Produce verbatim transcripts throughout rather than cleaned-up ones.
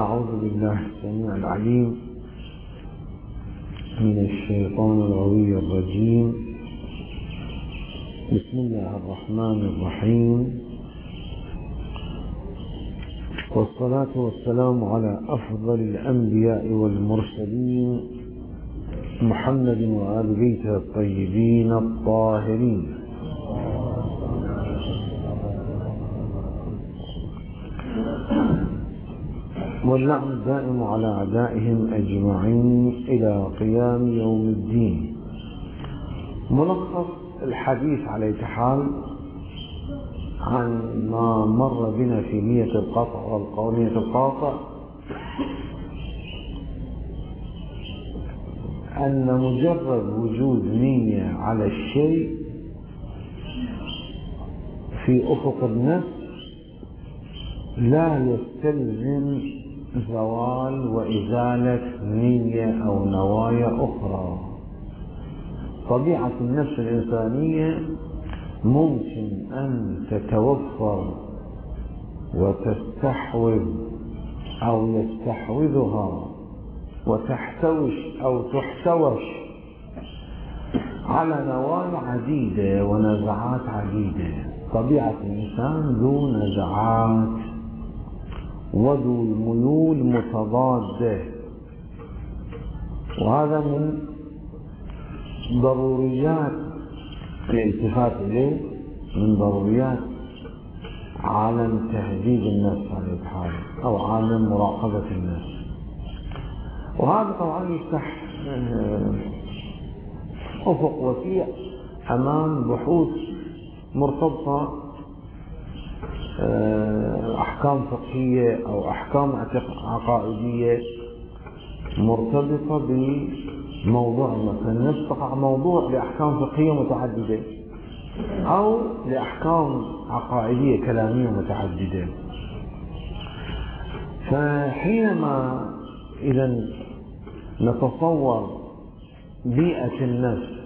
أعوذ بالله السميع العليم من الشيطان الغوي الرجيم. بسم الله الرحمن الرحيم، والصلاة والسلام على أفضل الأنبياء والمرسلين محمد وآل بيته الطيبين الطاهرين. واللعن الدائم على أعدائهم أجمعين إلى قيام يوم الدين. ملخص الحديث على حال عن ما مر بنا في نية القطع والقولية القاطع، أن مجرد وجود نية على الشيء في أفق النفس لا يستلزم زوال وإزالة نية أو نوايا أخرى. طبيعة النفس الإنسانية ممكن أن تتوفر وتستحوذ أو يستحوذها وتحتوش أو تحتوش على نوايا عديدة ونزعات عديدة. طبيعة الإنسان ذو نزعات وذو ميول متضادة، وهذا من ضروريات الالتفات إليه، من ضروريات عالم تهذيب النفس على الحال أو عالم مراقبة النفس. وهذا طبعا يفتح أفق وسيع أمام بحوث مرتبطة أحكام فقهية أو أحكام عقائدية مرتبطة بموضوع مثلا نفتح موضوع لأحكام فقهية متعددة أو لأحكام عقائدية كلامية متعددة. فحينما إذا نتصور بيئة النفس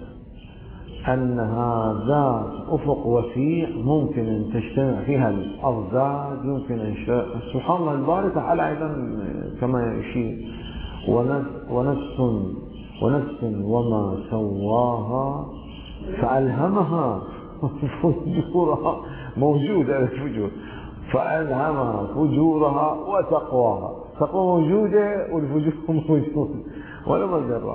أنها ذات أفق وسيع ممكن أن تجتمع فيها الأضداد، يمكن أن سبحان الله الباري تعالى أيضا كما يشير ونفس ونفس وما سواها فألهمها فجورها، موجودة الفجور، فألهمها فجورها وتقواها. تقوى موجودة والفجور موجود ولا مجرى،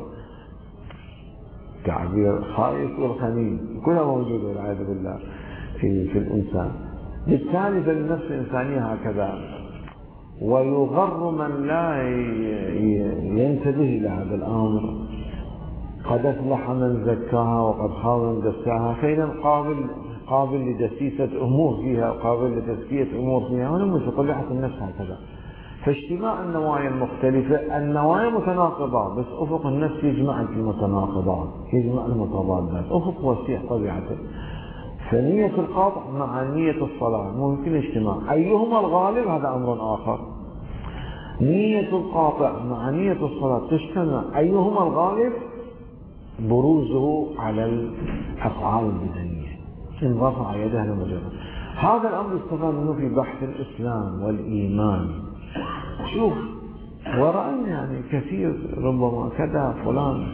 تعبير خائف والخنين كلها موجودة والعياذ بالله في في الإنسان. بالتالي فالنفس الإنسانية هكذا، ويغر من لا ينتبه إلى هذا الأمر. قد أفلح من زكاها وقد خاب من دساها، فإذا قابل قابل لدسيسة أمور فيها وقابل لتزكية أمور فيها، ونمشي طبيعة النفس هكذا. فاجتماع النوايا المختلفة، النوايا متناقضة بس أفق النفس يجمع المتناقضات، يجمع المتضادات، أفق وسيع طبيعته. فنية القاطع مع نية الصلاة ممكن اجتماع، أيهما الغالب هذا أمر آخر. نية القاطع مع نية الصلاة تجتمع، أيهما الغالب بروزه على الأفعال البدنية، إن رفع يده لمجرد. هذا الأمر استفاد منه في بحث الإسلام والإيمان. شوف ورأينا يعني كثير ربما كذا فلان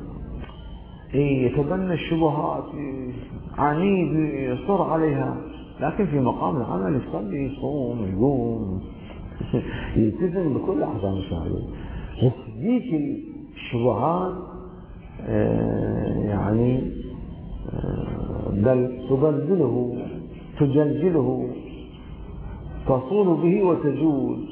يتبنى الشبهات عنيد يصر عليها، لكن في مقام العمل يصلي يصوم يقوم يلتزم بكل أحكام الشرعية. بس ذيك الشبهات يعني بل تبلبله تجلجله، تصول به وتجول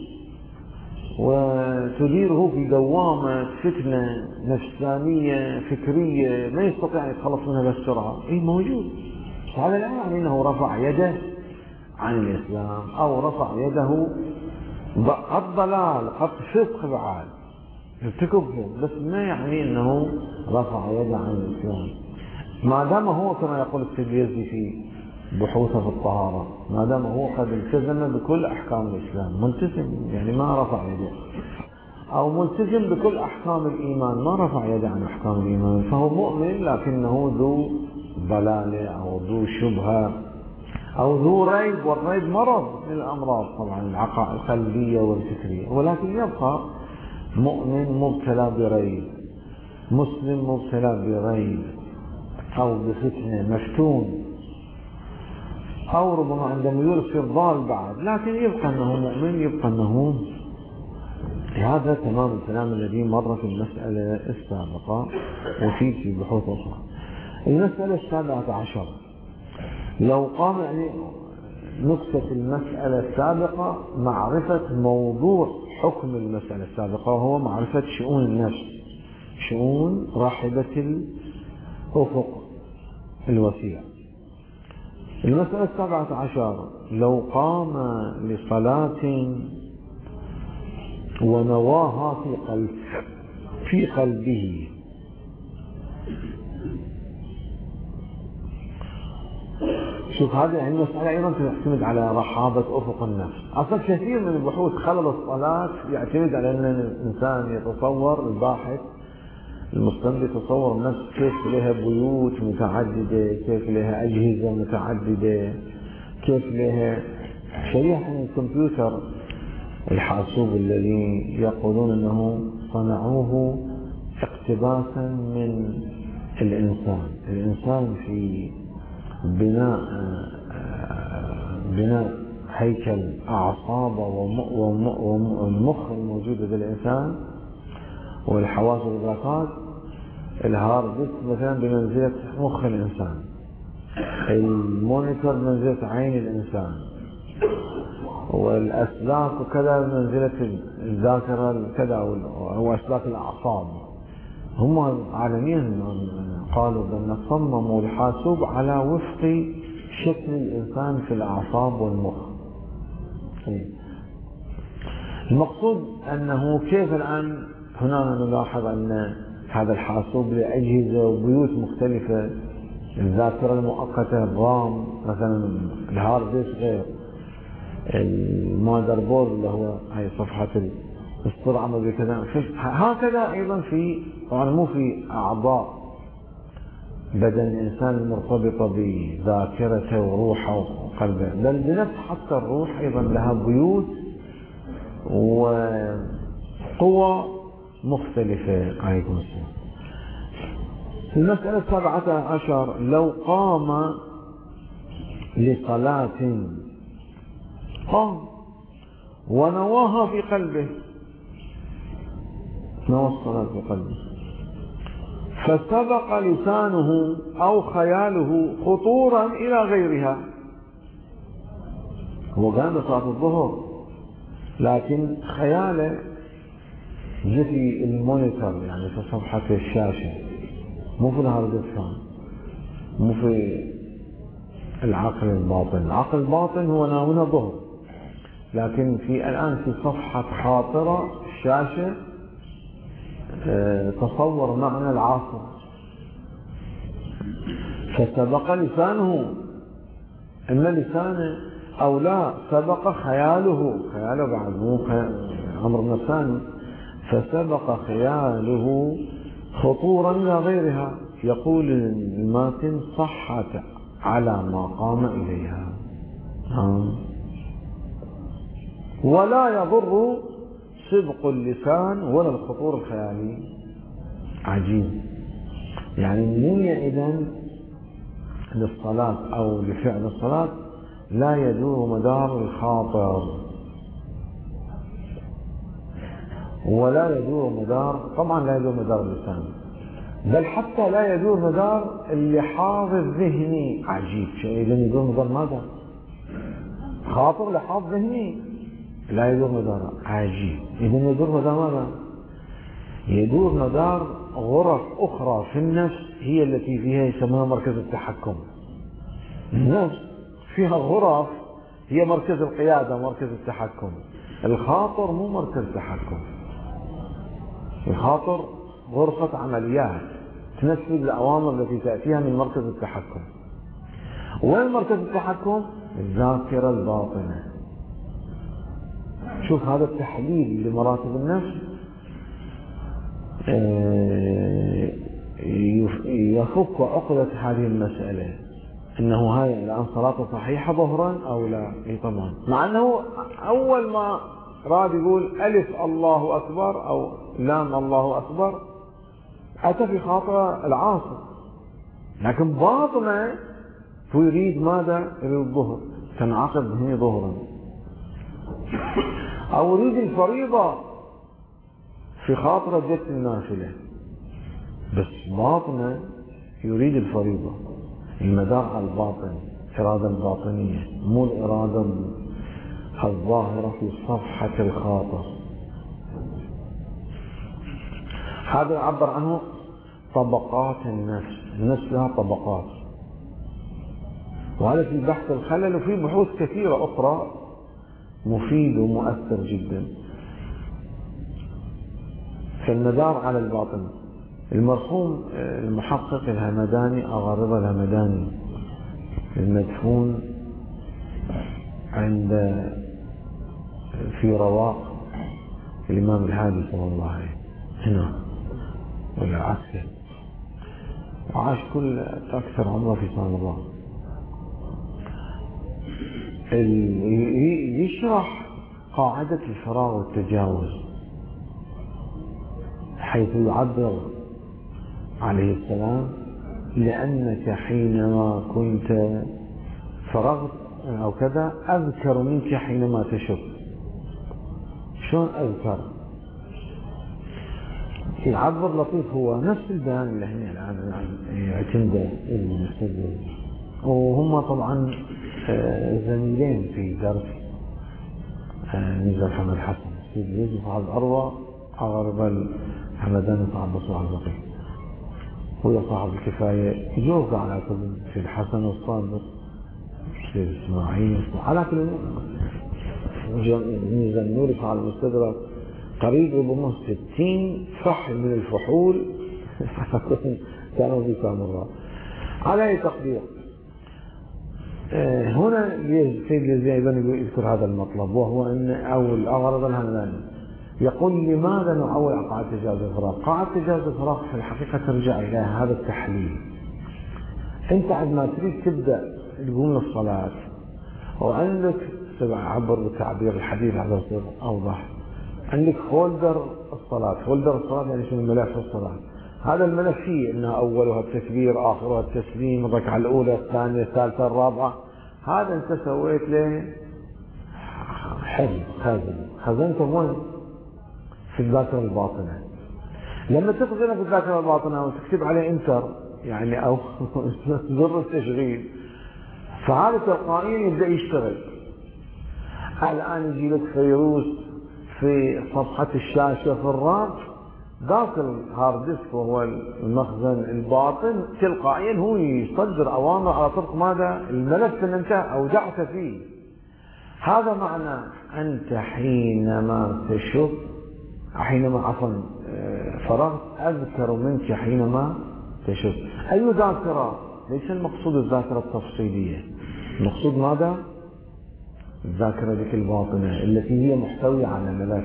وتديره في دوامة فتنة نفسانية فكرية ما يستطيع يتخلص منها بسرعة. إيه موجود. هذا لا يعني أنه رفع يده عن الإسلام أو رفع يده قد ضلال قد فسق بعد ارتكب، بس ما يعني أنه رفع يده عن الإسلام. ما دام هو كما يقول التبيزي في بحوثه في الطهارة، ما دام هو قد التزم بكل أحكام الإسلام ملتزم، يعني ما رفع يده، أو ملتزم بكل أحكام الإيمان ما رفع يده عن أحكام الإيمان، فهو مؤمن لكنه ذو ضلالة أو ذو شبهة أو ذو ريب، والريب مرض من الأمراض طبعا العقائد القلبية والفكرية، ولكن يبقى مؤمن مبتلى بريب، مسلم مبتلى بريب أو بفتنة مفتون، أو ربما عندما يرسل ضال بعد، لكن يبقى أنه مؤمن، يبقى أنه هذا تمام الكلام الذي مر في المسألة السابقة وفي في بحوث أخرى. المسألة السابعة عشر، لو قام يعني نقطة المسألة السابقة معرفة موضوع حكم المسألة السابقة، وهو معرفة شؤون النفس، شؤون راحبة الأفق الوسيع. المسألة السابعة عشر، لو قام لصلاة ونواها في قلب في قلبه، شوف هذه يعني المسألة أيضا تعتمد على رحابة أفق النفس. أصلا كثير من البحوث خلل الصلاة يعتمد على أن الإنسان يتصور، الباحث المستنبط يتصور النفس كيف لها بيوت متعددة، كيف لها أجهزة متعددة، كيف لها شريحة من الكمبيوتر الحاسوب الذي يقولون أنه صنعوه اقتباسا من الإنسان. الإنسان في بناء بناء هيكل أعصابه والمخ الموجود لدى الإنسان والحواس والإدراكات، الهارد ديسك مثلا بمنزلة مخ الإنسان، المونيتور بمنزلة عين الإنسان، والأسلاك وكذا بمنزلة الذاكرة كذا، أو أسلاك الأعصاب. هم عالميا قالوا بأن صمموا الحاسوب على وفق شكل الإنسان في الأعصاب والمخ. المقصود أنه كيف الآن هنا نلاحظ أن هذا الحاسوب له أجهزة وبيوت مختلفة، الذاكرة المؤقتة الرام مثلا، الهارد ديسك غير، المادر بورد اللي هو هي صفحة السرعة ما بكذا. هكذا أيضا في طبعا مو في أعضاء بدن الإنسان المرتبطة بذاكرته وروحه وقلبه، بل بنفس حتى الروح أيضا لها بيوت وقوى مختلفة. عليكم السلام. المسألة السابعة عشر، لو قام لصلاة قام ونواها في قلبه، نوى الصلاة في قلبه، فسبق لسانه أو خياله خطورا إلى غيرها. هو قام بصلاة الظهر لكن خياله جه في المونيتور، يعني في صفحة الشاشة، مو في الهارد ديسك، مو في العقل الباطن. العقل الباطن هو ناويها ظهر، لكن في الآن في صفحة خاطرة الشاشة تصور معنى العاصر، فسبق لسانه، إما لسانه أو لا سبق خياله، خياله بعد مو أمر نفساني، فسبق خياله خطورا إلى غيرها. يقول الماتن صحت على ما قام إليها، ولا يضر سبق اللسان ولا الخطور الخيالي. عجيب، يعني النية إذن للصلاة أو لفعل الصلاة لا يدور مدار الخاطر ولا يدور مدار، طبعا لا يدور مدار اللسان، بل حتى لا يدور مدار اللحاظ الذهني. عجيب شيء، إذن يدور مدار ماذا؟ خاطر لحاظ ذهني لا يدور مدار. عجيب، إذن يدور مدار ماذا؟ يدور مدار غرف أخرى في النفس، هي التي فيها يسمونها مركز التحكم. النفس فيها غرف هي مركز القيادة، مركز التحكم. الخاطر مو مركز تحكم، الخاطر غرفة عمليات تنفذ الأوامر التي تأتيها من مركز التحكم. وين مركز التحكم؟ الذاكرة الباطنة. شوف هذا التحليل لمراتب النفس يفك عقدة هذه المسألة. انه هاي الان صلاته صحيحه ظهرا او لا؟ اي طبعا، مع انه اول ما راد يقول الف الله اكبر او لام الله اكبر اتى في خاطره العاصر، لكن باطنه هو يريد ماذا؟ يريد الظهر، تنعقد هي ظهرا، او يريد الفريضه في خاطره جت النافله، بس باطنه يريد الفريضه. المدار على الباطن، الإرادة الباطنية مو الإرادة الظاهرة في صفحة الخاطر. هذا يعبر عنه طبقات النفس، النفس لها طبقات، وهذا في بحث الخلل، وفي بحوث كثيرة أخرى مفيد ومؤثر جدا. فالمدار على الباطن. المرحوم المحقق الهمداني أغارضة الهمداني المدفون عند في رواق الإمام الهادي صلى الله عليه هنا ولا عكسه، وعاش كل أكثر عمره في صلى الله، يشرح قاعدة الفراغ والتجاوز، حيث يعبر عليه السلام لأنك حينما كنت فرغت أو كذا أذكر منك حينما تشك. شلون أذكر؟ يعبر لطيف، هو نفس البيان اللي هنا الآن يعتمد المستدل، وهم طبعا زميلين في درس نزل حمد حسن سيد يوسف على الأروى أغرب الحمداني صاحب بصوع البقي، هو صاحب الكفاية، يوقع على كل في الحسن والصادق في إسماعيل، على كل نزل نورك على المستدرك قريب ربما ستين فحل من الفحول كانوا في سامراء. على أي تقدير هنا السيد الجزائري يذكر هذا المطلب، وهو أن أو الأغرض الهمداني يقول لماذا نعول على قاعدة تجاوز الفراغ؟ قاعدة تجاوز الفراغ في الحقيقة ترجع إلى هذا التحليل. أنت عندما تريد تبدأ تقوم للصلاة وعندك عبر بالتعبير الحديث على يصير أوضح، عندك فولدر الصلاة، فولدر الصلاة يعني شنو؟ ملف الصلاة. هذا الملف فيه أنها أولها التكبير، آخرها التسليم، الركعة الأولى، الثانية، الثالثة، الرابعة. هذا أنت سويت له حفظ، خزن، خزنته وين؟ في الذاكرة الباطنة. لما تخزنه في الذاكرة الباطنة وتكتب عليه انتر يعني أو زر التشغيل، فهذا تلقائيا يبدأ يشتغل. الآن يجي لك فيروس في صفحة الشاشة في الرام، ذاك الهارد ديسك وهو المخزن الباطن تلقائيا هو يصدر أوامر على طرق ماذا؟ الملف اللي أنت أودعت فيه. هذا معنى أنت حينما تشك حينما عفوا فرغت أذكر منك حينما تشك. أي ذاكرة؟ ليس المقصود الذاكرة التفصيلية، المقصود ماذا؟ الذاكرة ذيك الباطنة التي هي محتوية على ملف.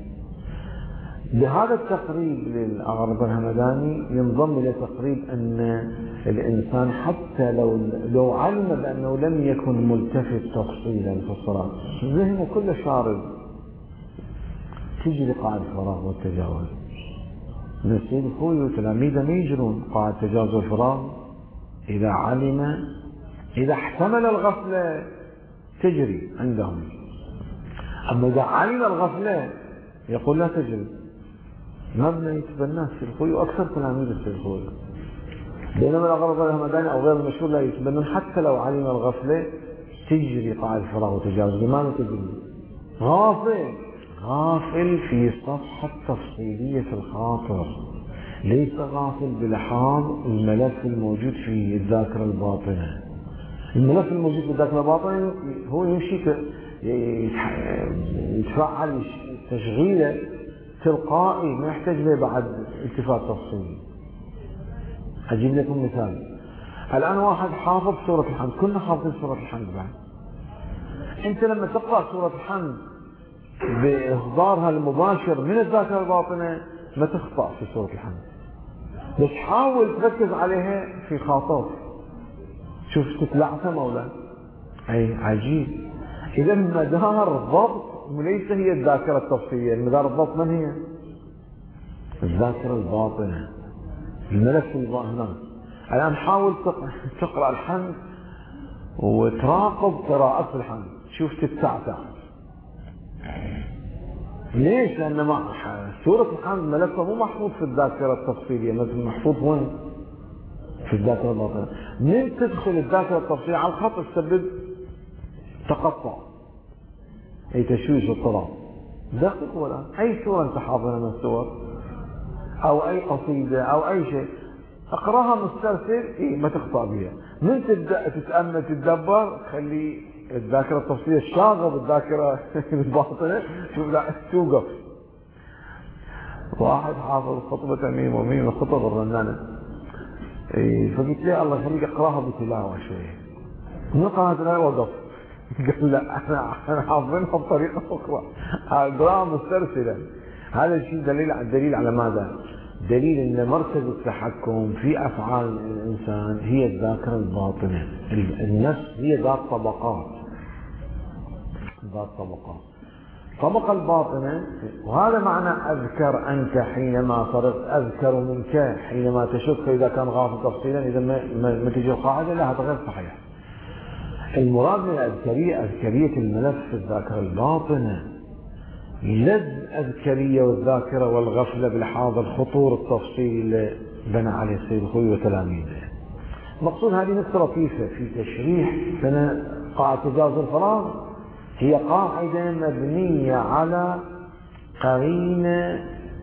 بهذا التقريب للأغرب الهمداني ينضم إلى تقريب أن الإنسان حتى لو لو علم بأنه لم يكن ملتفت تفصيلا في الصلاة، ذهنه كله شارد، تجي لقاعدة الفراغ والتجاوز. نسيب أخوي وتلاميذه ما يجرون قاعدة التجاوز والفراغ إذا علم، إذا احتمل الغفلة تجري عندهم، أما إذا علم الغفلة يقول لا تجري. مبنى يتبناه في الخوي وأكثر تلاميذ في الخوي، بينما الأغرب الهمداني أو غير المشهور لا يتبنون حتى لو علم الغفلة تجري قاعدة الفراغ والتجاوز. لماذا تجري؟ غافل، غافل في صفحة تفصيلية في الخاطر، ليس غافل بلحاظ الملف الموجود في الذاكرة الباطنة. الملف الموجود في الذاكرة الباطنة هو يمشي يتفعل تشغيله تلقائي، ما يحتاج له بعد التفات تفصيلي. أجيب لكم مثال. الآن واحد حافظ سورة الحمد، كلنا حافظين سورة الحمد بعد. أنت لما تقرأ سورة الحمد بإصدارها المباشر من الذاكرة الباطنة ما تخطأ في سورة الحمد، بس حاول تركز عليها في خاطر، شوف تتلعثم أو لا؟ أي عجيب. إذا مدار الضبط ليس هي الذاكرة التفصيلية، مدار الضبط من هي؟ الذاكرة الباطنة، الملف الباطن. الآن حاول تقرأ الحمد وتراقب قراءة الحمد، شوف تتعتع. ليش؟ لأن سورة الحمد ملفها مو محفوظ في الذاكرة التفصيلية، مثل محفوظ وين؟ في الذاكرة الباطنة. من تدخل الذاكرة التفصيلية على الخط تسبب تقطع، أي تشويش واضطراب. دقق ولا أي سورة أنت حافظها من السور أو أي قصيدة أو أي شيء اقراها مسترسل، إيه ما تخطأ بها. من تبدأ تتأمل تتدبر خلي الذاكرة التفصيلية الشاغة بالذاكرة الباطنة توقف. واحد حافظ خطبة أمير المؤمنين الخطب الرنانة، إيه فقلت له الله يخليك اقراها بتلاوة شوية. من قرأت الآية وقف. قال لا أنا أنا حافظينها بطريقة أخرى، اقراها مسترسلا. هذا الشيء دليل على دليل على ماذا؟ دليل ان مركز التحكم في افعال الانسان هي الذاكره الباطنه. النفس هي ذات طبقات، ذات طبقات. الطبقه الباطنه، وهذا معنى اذكر انت حينما صرت، اذكر منك حينما تشك. فاذا كان غافل تفصيلا اذا ما, ما تجي القاعده لا هذا غير صحيح. المراد من الاذكريه اذكريه الملف في الذاكره الباطنه، لا الأذكرية والذاكرة والغفلة بالحاضر، خطور التفصيل اللي بنى عليه السيد الخوئي وتلاميذه. مقصود هذه نقطة لطيفة في تشريح سنة قاعدة تجاوز الفراغ. هي قاعدة مبنية على قرينة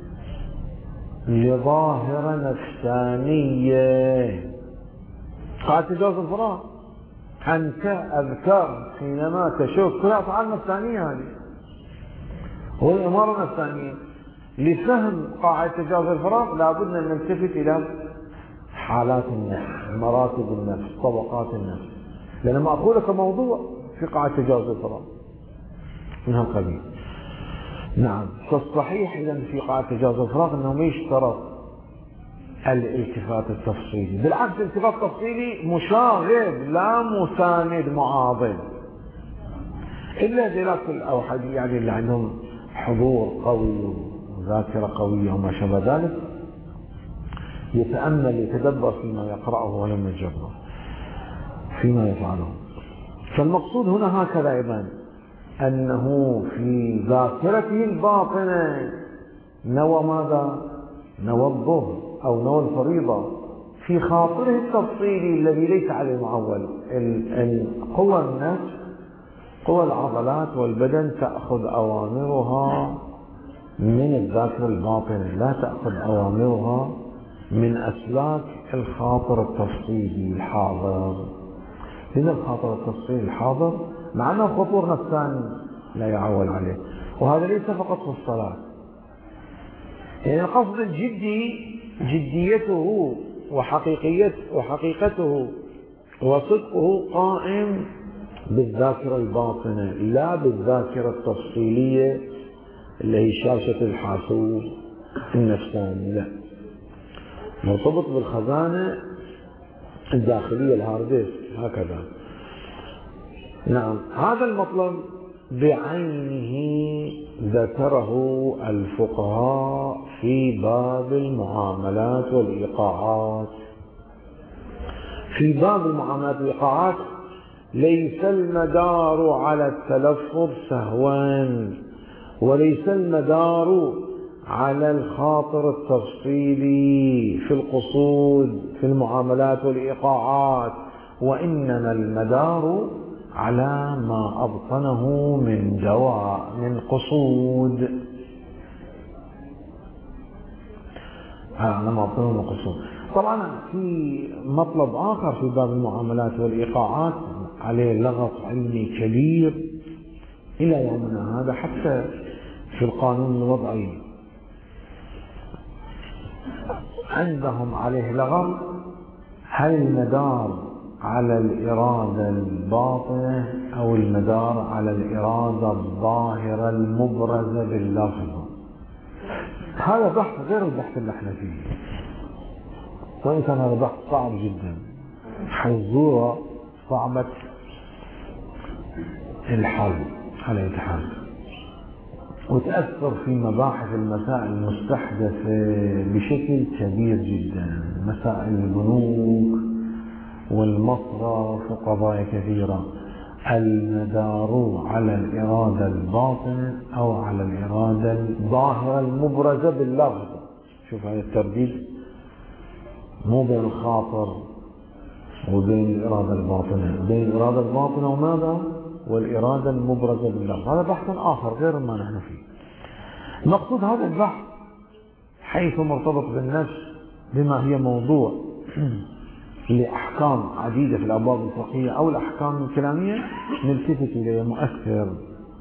لظاهرة نفسانية. قاعدة تجاوز الفراغ أنت أذكر حينما تشوف كلها أفعال نفسانية. هذه هو الأمارة النفسانية. لفهم قاعدة تجاوز الفراغ لابد أن نلتفت إلى حالات النفس، مراتب النفس، طبقات النفس، لأن مأخوذة كموضوع في قاعدة تجاوز الفراغ من هالقبيل. نعم، فالصحيح إذا في قاعدة تجاوز الفراغ أنه ما يشترط الالتفات التفصيلي، بالعكس الالتفات التفصيلي مشاغب لا مساند معاضد، إلا ذلك الأوحد يعني اللي عندهم حضور قوي وذاكرة قوية وما شابه ذلك يتأمل يتدبر فيما يقرأه ولم يجربه فيما يفعله. فالمقصود هنا هكذا أيضا أنه في ذاكرته الباطنة نوى ماذا؟ نوى الظهر أو نوى الفريضة. في خاطره التفصيلي الذي ليس عليه معول، قوى النفس قوى العضلات والبدن تأخذ أوامرها من الذاكرة الباطنة، لا تأخذ أوامرها من أسلاك الخاطر التفصيلي الحاضر. لأن الخاطر التفصيلي الحاضر مع أنه خطور نفساني لا يعول عليه، وهذا ليس فقط في الصلاة. يعني القصد الجدي جديته وحقيقيته وحقيقته وصدقه قائم بالذاكرة الباطنة لا بالذاكرة التفصيلية اللي هي شاشة الحاسوب النفساني، لا، مرتبط بالخزانة الداخلية الهارد ديسك هكذا. نعم، هذا المطلب بعينه ذكره الفقهاء في باب المعاملات والإيقاعات. في باب المعاملات والإيقاعات ليس المدار على التلفظ سهوا، وليس المدار على الخاطر التفصيلي في القصود في المعاملات والإيقاعات، وإنما المدار على ما أبطنه من دواء من قصود، على ما أبطنه من قصود. طبعا في مطلب آخر في باب المعاملات والإيقاعات عليه لغط علمي كبير إلى يومنا هذا، حتى في القانون الوضعي عندهم عليه لغط. هل المدار على الإرادة الباطنة أو المدار على الإرادة الظاهرة المبرزة باللفظ؟ هذا بحث غير البحث اللي احنا فيه، وإن كان هذا بحث صعب جدا. حيزوره صعبة الحل على الحال، وتأثر في مباحث المسائل المستحدثة بشكل كبير جدا، مسائل البنوك والمصرف وقضايا كثيرة، المدار على الإرادة الباطنة أو على الإرادة الظاهرة المبرزة باللفظ. شوف هذا الترديد، مو بين الخاطر وبين الإرادة الباطنة، بين الإرادة الباطنة وماذا؟ والإرادة المبرزة باللفظ. هذا بحث آخر غير ما نحن فيه. مقصود هذا البحث حيث مرتبط بالنفس بما هي موضوع لأحكام عديدة في الأبواب الفقهية أو الأحكام الكلامية نلتفت إليه مؤثر.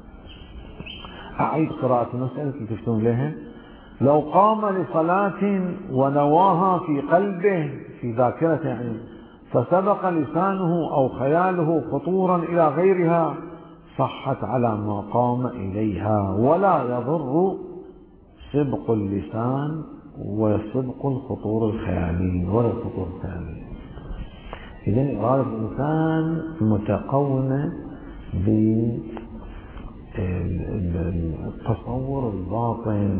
أعيد قراءة المسألة تلتفتون لها. لو قام لصلاة ونواها في قلبه في ذاكرته يعني، فسبق لسانه أو خياله خطورا إلى غيرها، صحت على ما قام إليها، ولا يضر سبق اللسان وسبق الخطور الخيالي ولا الخطور الخيالي. إذن إرادة الإنسان متقومة بالتصور الباطن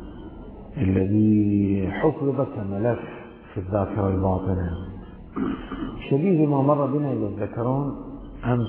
الذي حفظ كملف في الذاكرة الباطنة، شبيه ما مر بنا إذا تذكرون أمس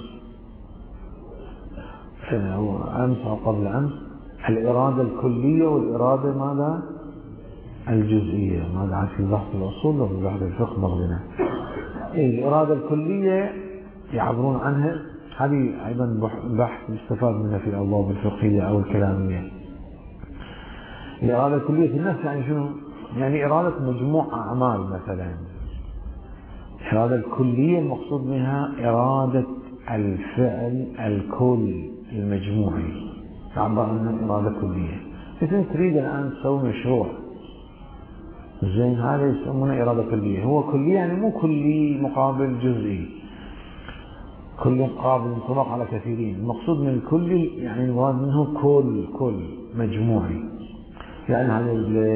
أمس أو قبل أمس، الإرادة الكلية والإرادة ماذا؟ الجزئية. ماذا عاد في بحث الأصول وفي بحث الفقه مر بنا. الإرادة الكلية يعبرون عنها، هذه أيضا بحث يستفاد منها في الأبواب الفقهية أو الكلامية. الإرادة الكلية في النفس يعني شنو؟ يعني إرادة مجموع أعمال مثلا. الإرادة الكلية المقصود منها إرادة الفعل الكل المجموعي، تعبر عنها إرادة كلية. إذا تريد الآن تسوي مشروع زين، هذا يسمونه إرادة كلية. هو كلية يعني مو كلي مقابل جزئي، كل مقابل انطباق على كثيرين. المقصود من الكلي يعني المراد منه كل كل مجموعي، يعني هذا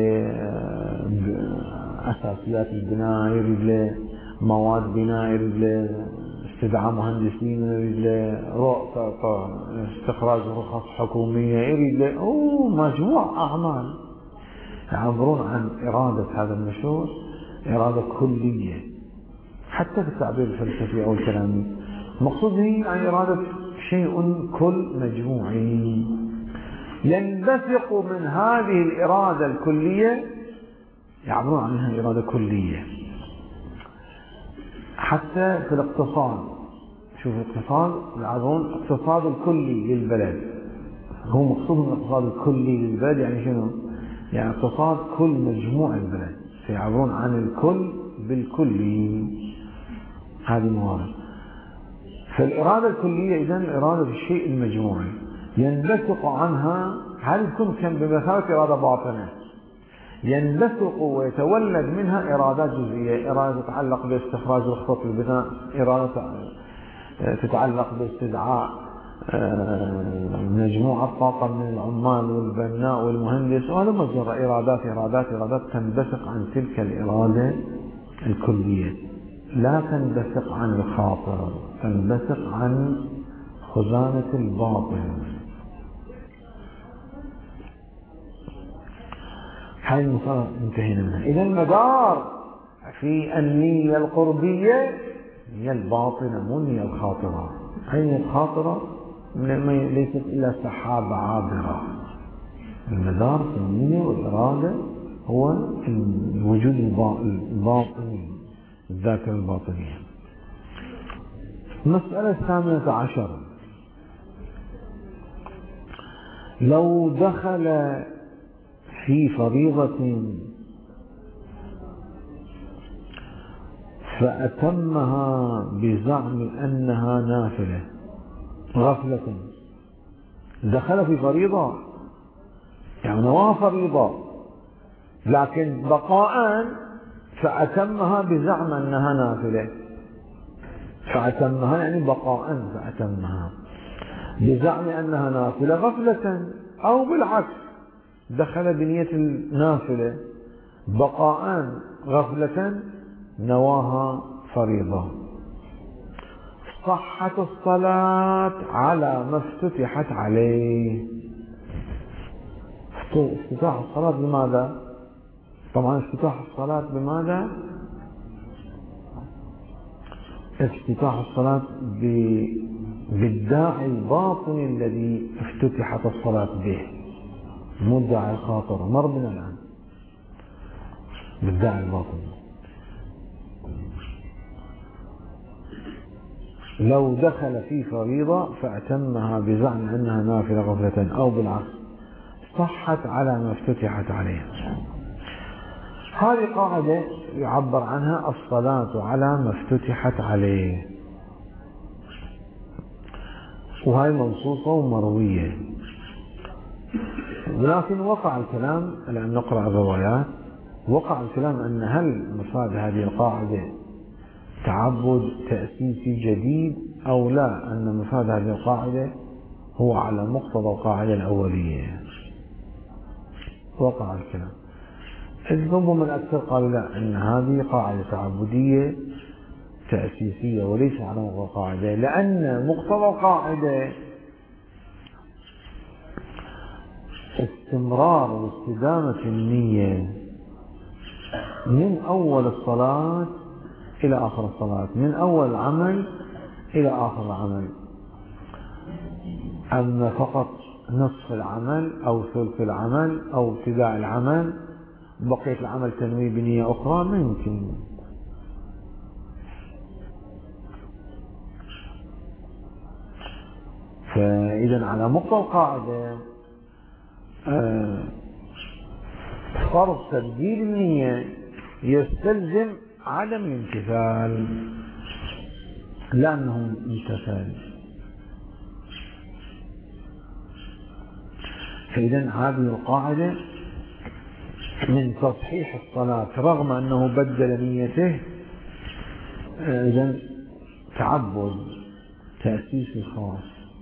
أساسيات البناء، يريد له مواد بناء، يريد له استدعاء مهندسين، يريد له استخراج رخص حكومية، يريد له أوه مجموع أعمال. يعبرون عن إرادة هذا المشروع إرادة كلية، حتى في التعبير الفلسفي أو الكلامي. المقصود هي يعني إرادة شيء كل مجموعي ينبثق من هذه الإرادة الكلية، يعبرون عنها إرادة كلية. حتى في الاقتصاد، شوف الاقتصاد يعبرون اقتصاد الكلي للبلد، هو مقصود من الاقتصاد الكلي للبلد يعني شنو؟ يعني اقتصاد كل مجموع البلد، فيعبرون عن الكل بالكلي. هذه موارد. فالإرادة الكلية إذن إرادة الشيء المجموعي ينبثق عنها، هل تكون كان بمثابة إرادة باطنة، ينبثق ويتولد منها إرادات جزئية، إرادة تتعلق باستخراج رخصة البناء، إرادة تتعلق باستدعاء مجموعة طاقة من العمال والبناء والمهندس، وهذا مجرى إرادات إرادات إرادات تنبثق عن تلك الإرادة الكلية، لا تنبثق عن الخاطر، تنبثق عن خزانة الباطن. هاي المسألة انتهينا منها. إذا المدار في النية القربية هي الباطنة مو النية الخاطرة. هي الخاطرة ليست إلا سحابة عابرة. المدار في النية والإرادة هو الوجود الباطني، الذاكرة الباطنية. المسألة الثامنة عشر، لو دخل في فريضة فأتمها بزعم أنها نافلة غفلة، دخل في فريضة يعني نواها فريضة لكن بقاء، فأتمها بزعم أنها نافلة، فأتمها يعني بقاء، فأتمها بزعم أنها نافلة غفلة، أو بالعكس دخل بنية النافلة بقاء غفلة نواها فريضة. صحة الصلاة على ما افتتحت عليه. افتتاح الصلاة بماذا؟ طبعا افتتاح الصلاة بماذا؟ افتتاح الصلاة بالداعي الباطني الذي افتتحت الصلاة به، مو الداعي الخاطر. مر بنا الآن بالداعي الباطني. لو دخل في فريضة فأتمها بزعم أنها نافلة غفلة أو بالعكس صحت على ما افتتحت عليه. هذه قاعدة يعبر عنها الصلاة على ما افتتحت عليه، وهي منصوصة ومروية. ولكن وقع الكلام، الآن نقرأ الروايات، وقع الكلام أن هل مفاد هذه القاعدة تعبد تأسيسي جديد أو لا، أن مفاد هذه القاعدة هو على مقتضى القاعدة الأولية. وقع الكلام. ربما الأكثر قالوا لا، أن هذه قاعدة تعبدية تأسيسية وليس على مقتضى القاعدة، لأن مقتضى القاعدة استمرار واستدامة النية من أول الصلاة إلى آخر الصلاة، من أول العمل إلى آخر العمل. أما فقط نصف العمل أو ثلث العمل أو ابتداء العمل بقية العمل تنوي بنية أخرى ما يمكن. فإذا على مقتضى القاعدة فرض تبديل النية يستلزم عدم الامتثال، لأنه امتثال. فإذا هذه القاعدة من تصحيح الصلاة رغم أنه بدل نيته، إذن تعبد تأسيسي خاص.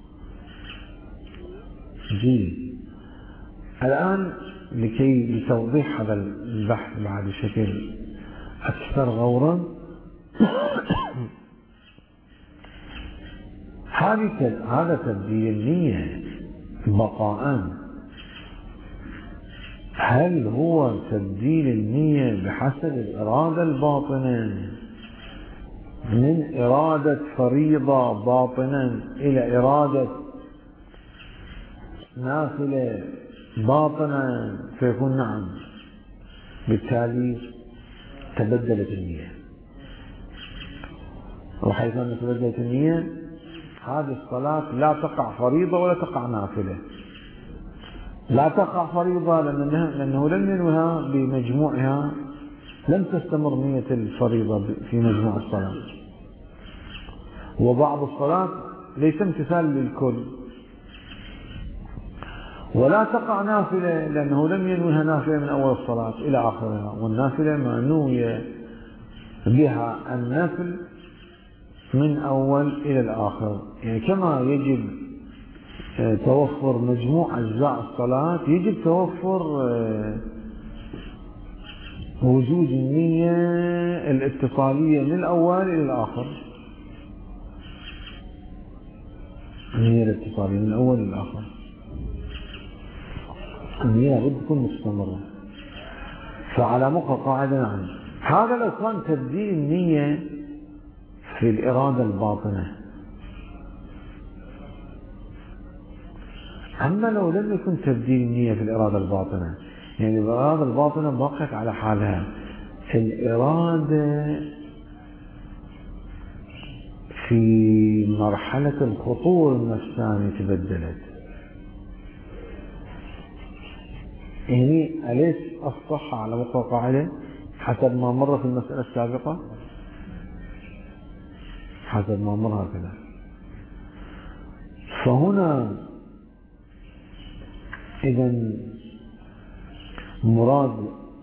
جيد. الآن لكي لتوضيح هذا البحث بعد شكل أكثر غورا، هذا تبديل النية بقاء، هل هو تبديل النية بحسب الإرادة الباطنة من إرادة فريضة باطنا إلى إرادة نافلة باطنا؟ فيكون نعم، بالتالي تبدلت النية. وحيث أن تبدلت النية هذه الصلاة لا تقع فريضة ولا تقع نافلة. لا تقع فريضة لأنه لم ينوها بمجموعها، لم تستمر نية الفريضة في مجموع الصلاة. وبعض الصلاة ليس امتثال للكل. ولا تقع نافلة لأنه لم ينويها نافلة من أول الصلاة إلى آخرها، والنافلة ما نوي بها النفل من أول إلى الآخر. يعني كما يجب توفر مجموع أجزاء الصلاة يجب توفر وجود النية الاتصالية من الأول إلى الآخر. النية الاتصالية من الأول إلى الآخر، النية لابد تكون مستمرة. فعلى مقتضى قاعدة نعم، هذا لو كان تبديل النية في الإرادة الباطنة. أما لو لم يكن تبديل النية في الإرادة الباطنة، يعني الإرادة الباطنة بقت على حالها، الإرادة في مرحلة الخطور النفساني تبدلت. يعني أليس الصحة على مقتضى قاعدة حسب ما مر في المسألة السابقة؟ حسب ما مر هكذا. فهنا إذا مراد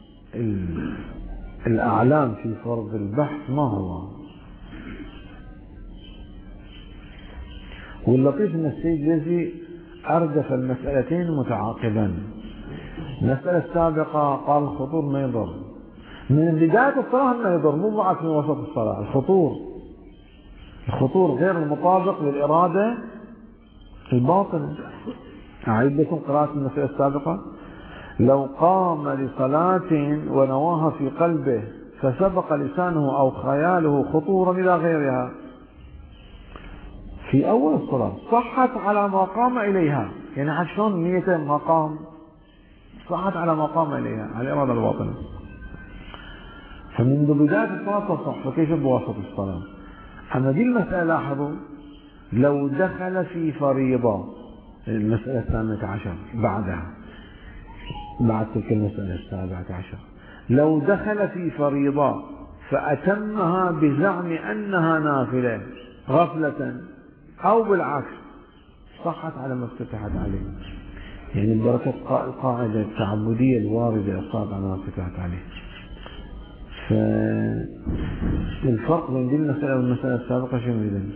الأعلام في فرض البحث ما هو؟ واللطيف أن السيد الذي أردف المسألتين متعاقبا. المسألة السابقة قال الخطور ما يضر، من بداية الصلاة ما يضر، مو بعد في وسط الصلاة الخطور. الخطور غير المطابق للإرادة الباطنة. أعيد لكم قراءة المسألة السابقة. لو قام لصلاة ونواها في قلبه فسبق لسانه أو خياله خطورا إلى غيرها في أول الصلاة صحت على ما قام إليها، يعني حتى شلون نيته ما قام صحت على ما قام إليها على الإرادة الباطنة. فمنذ بداية الصلاة تصح، فكيف بواسطة الصلاة؟ أما دي المسألة لاحظوا لو دخل في فريضة، المسألة الثامنة عشر بعدها بعد تلك المسألة السابعة عشر، لو دخل في فريضة فأتمها بزعم أنها نافلة غفلة أو بالعكس صحت على ما افتتحت عليه، يعني بركة القاعدة التعبدية الواردة صارت على ما افتتحت عليه. فالفرق بين دي المسألة والمسألة السابقة شنو إذن؟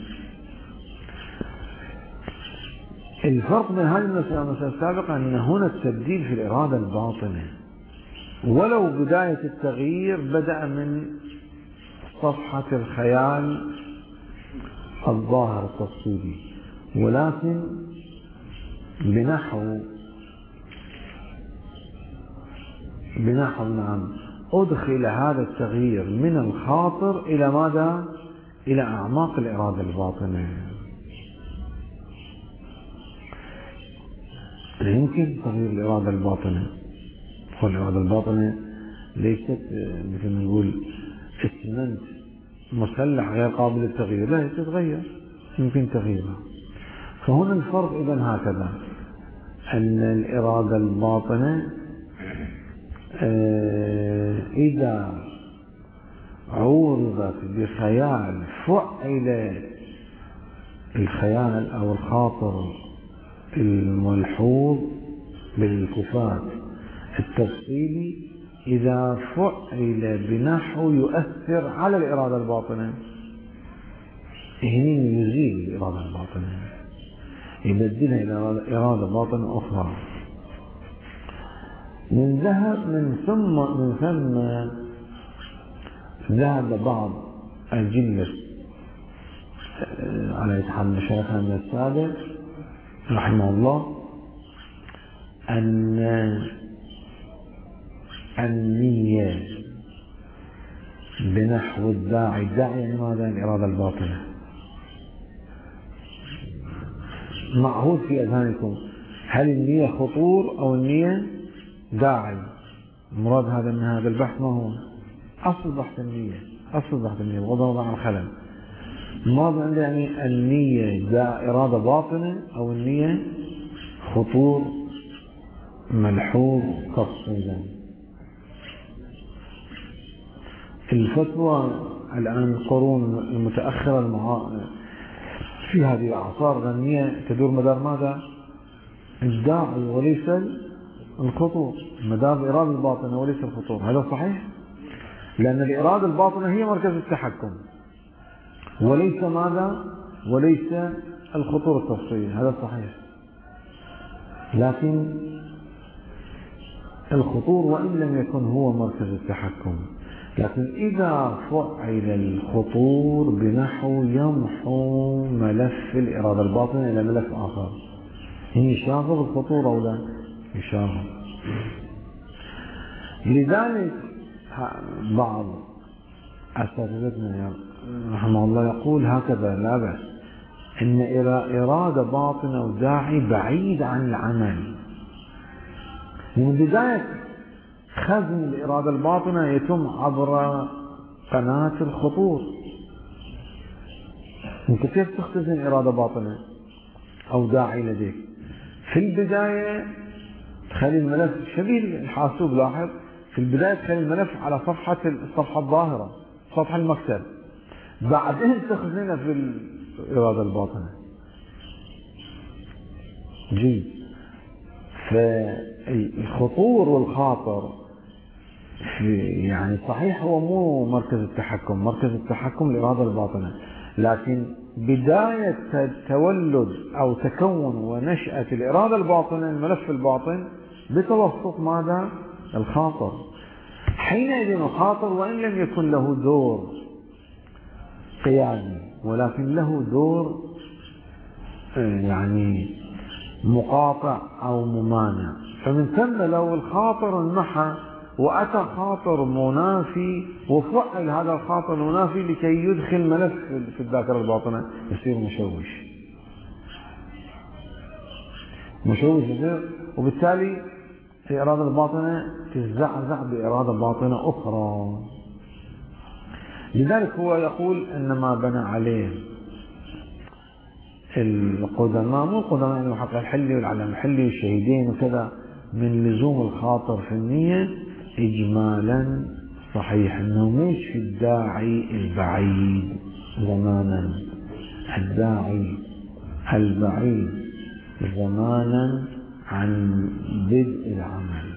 الفرق بين هذه المسألة والمسألة السابقة أن هنا التبديل في الإرادة الباطنة، ولو بداية التغيير بدأ من صفحة الخيال الظاهر التفصيلي، ولكن بنحو بنحو نعم أدخل هذا التغيير من الخاطر إلى ماذا؟ إلى أعماق الإرادة الباطنة. يمكن تغيير الإرادة الباطنة، والإرادة الباطنة ليست مثل ما نقول اسمنت مسلح غير قابل للتغيير، لا تتغير، يمكن تغييرها. فهنا الفرق إذن هكذا، أن الإرادة الباطنة إذا عورضت بخيال فعل الخيال أو الخاطر الملحوظ بالالتفات التفصيلي، إذا فعل بنحو يؤثر على الإرادة الباطنة، هنا يزيل الإرادة الباطنة، يبدلها إلى إرادة باطنة أخرى. من ذهب من ثم من ثم ذهب بعض الجلة على يتحمل شيخنا من السابق رحمه الله أن النية بنحو الداعي، الداعي يعني ماذا؟ الإرادة الباطنة. معهود في أذهانكم هل النية خطور أو النية داعي؟ المراد هذا من هذا البحث ما هو؟ أصل بحث النية، أصل بحث النية بغض النظر عن الخلل. المراد عندي يعني النية دا إرادة باطنة أو النية خطور ملحوظ تفصيلا. الفتوى الآن القرون المتأخرة المعا... في هذه الأعصار النية تدور مدار ماذا؟ الداعي وليس الخطور، مدار الإرادة الباطنة وليس الخطور. هذا صحيح؟ لأن الإرادة الباطنة هي مركز التحكم وليس ماذا؟ وليس الخطور التفصيلي. هذا صحيح، لكن الخطور وإن لم يكن هو مركز التحكم، لكن إذا فعل الخطور بنحو يمحو ملف الإرادة الباطنة إلى ملف آخر، هي شاغب الخطور أو لا؟ يشاغب. لذلك بعض أساتذتنا رحمه الله يقول هكذا لا بأس إن إرادة باطنة وداعي بعيد عن العمل. من بداية خزن الإرادة الباطنة يتم عبر قناة الخطور. أنت كيف تختزن إرادة باطنة أو داعي لديك؟ في البداية تخلي الملف شبيه الحاسوب، لاحظ في البداية تخلي الملف على صفحة الصفحة الظاهرة، سطح المكتب، بعدين تخزنه في الإرادة الباطنة. جيد. فالخطور والخاطر في يعني صحيح هو مو مركز التحكم، مركز التحكم الإرادة الباطنة، لكن بداية تولد أو تكون ونشأة الإرادة الباطنة الملف الباطن بتوسط ماذا؟ الخاطر. حينئذ الخاطر وإن لم يكن له دور قيادي ولكن له دور يعني مقاطع أو ممانع. فمن ثم لو الخاطر انمحى وأتى خاطر منافي وفعل هذا الخاطر المنافي لكي يدخل ملف في الذاكرة الباطنة يصير مشوش مشوش يصير، وبالتالي الإرادة الباطنة تزعزع بإرادة باطنة أخرى. لذلك هو يقول إن ما بنى عليه القدماء، مو القدماء يعني المحقق الحلي والعلم الحلي والشهيدين وكذا، من لزوم الخاطر في النية إجمالا صحيح أنه مش في الداعي البعيد زمانا، الداعي البعيد زمانا عن بدء العمل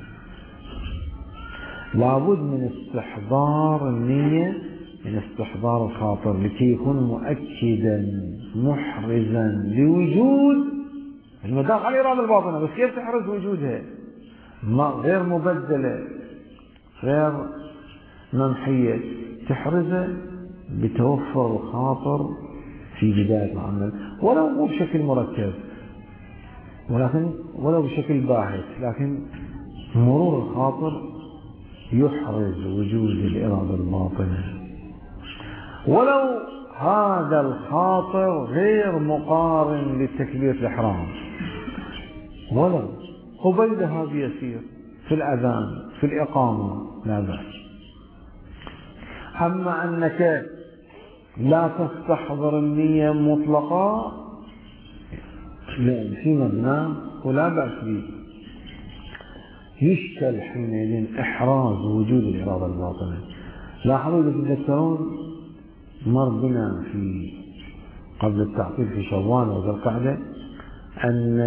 لابد من استحضار النية، من استحضار الخاطر لكي يكون مؤكدا محرزا لوجود المداخل على الإرادة الباطنة. بس كيف تحرز وجودها؟ ما غير مبدلة غير ممحية، تحرزها بتوفر الخاطر في بداية العمل، ولو مو بشكل مركز ولكن ولو بشكل باهت، لكن مرور الخاطر يحرز وجود الإرادة الباطنة، ولو هذا الخاطر غير مقارن لتكبيرة الإحرام، ولو قبيلها بيسير في الأذان في الإقامة لا بأس. أما أنك لا تستحضر النية مطلقة في مبنى ولا بأس به، يشكل حينئذ إحراز وجود الإرادة الباطنة. لاحظوا إذا تذكرون مر بنا في قبل التعطيل في شوال وذي القعدة أن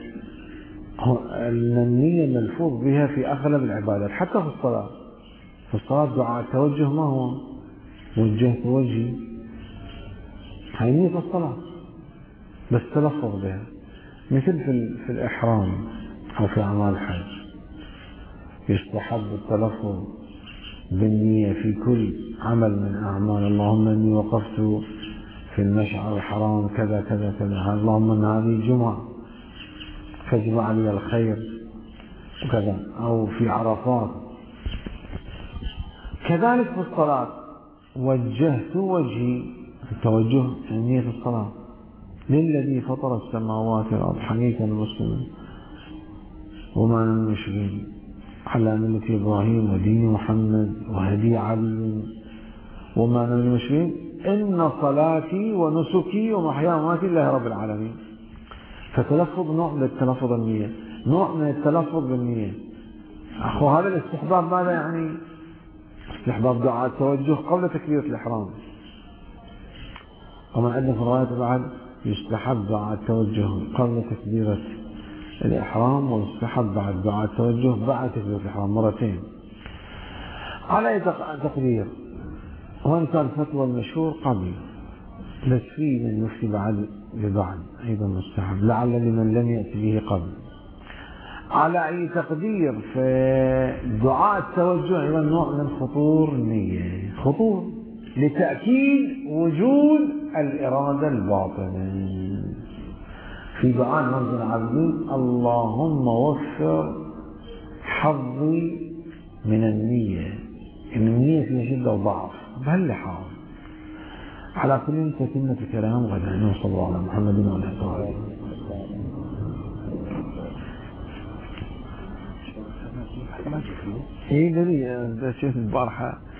أن النية ملفوظ بها في أغلب العبادات حتى في الصلاة. في الصلاة دعاء التوجه ما هو؟ وجهت وجهي، هاي نية الصلاة بس تلفظ بها، مثل في, في الإحرام أو في أعمال الحج يستحب التلفظ بالنية في كل عمل من أعمال. اللهم إني وقفت في المشعر الحرام كذا كذا كذا، اللهم إن هذه جمعة فاجمع لي الخير وكذا، أو في عرفات. كذلك في الصلاة وجهت وجهي، التوجه نية الصلاة للذي فطر السماوات والأرض حنيفا مسلما وما أنا من المشركين على ملة إبراهيم ودين محمد وهدي علي وما أنا من المشركين إن صلاتي ونسكي ومحياي ومماتي لله رب العالمين. فتلفظ نوع من التلفظ النية، نوع من التلفظ بالنية. أخو هذا الاستحباب ماذا يعني؟ استحباب دعاء التوجه قبل تكبيرة الإحرام. ومن عندنا في الرواية بعد يستحب دعاء التوجه قبل تكبيرة الإحرام، ويستحب بعد دعاء التوجه بعد تكبيرة الإحرام مرتين. على أي تقدير؟ وإن كان فتوى المشهور قبل، بس في من يفتي بعد ببعد أيضا مستحب، لعل لمن لم يأتي به قبل. على أي تقدير؟ في دعاء التوجه أيضا نوع من خطور النية، خطور لتأكيد وجود الإرادة الباطنة. في دعاء مرض العابدين اللهم وفر حظي من النية، إن النية فيها شدة وضعف بهل حال. على كل تتمة الكلام غدا، صلى الله على محمد وعلى آله وصحبه. ايه قال لي شفت البارحة